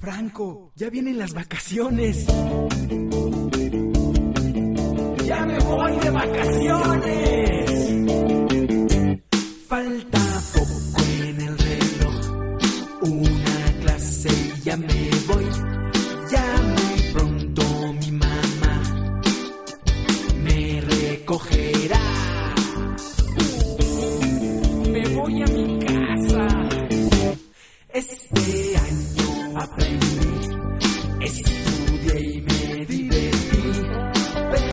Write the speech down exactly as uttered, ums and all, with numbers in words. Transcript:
Franco, ya vienen las vacaciones. ¡Ya me voy de vacaciones! Falta poco en el reloj, una clase y ya me voy. Ya muy pronto mi mamá me recogerá. Me voy a mi casa. Este